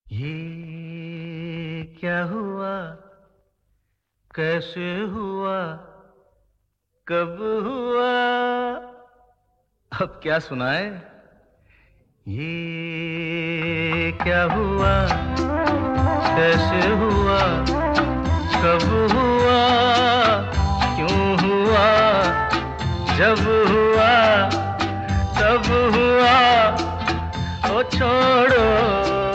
ये क्या हुआ, कैसे हुआ, कब हुआ, अब क्या सुनाए। ये क्या हुआ, कैसे हुआ, कब हुआ, क्यों हुआ, जब हुआ, तब हुआ, ओ छोड़ो